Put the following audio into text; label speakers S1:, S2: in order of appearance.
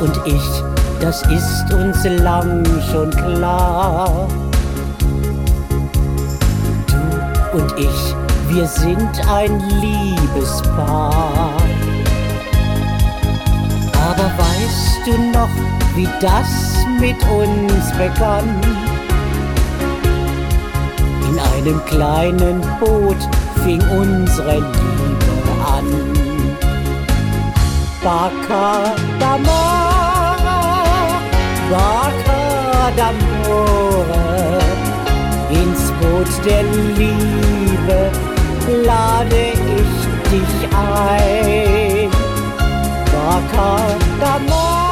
S1: und ich, das ist uns lang schon klar. Du und ich, wir sind ein Liebespaar. Aber weißt du noch, wie das mit uns begann? In einem kleinen Boot fing unsere Liebe an. Barca d'amore, Barca d'amore, ins Boot der Liebe lade ich dich ein. Barca d'amore.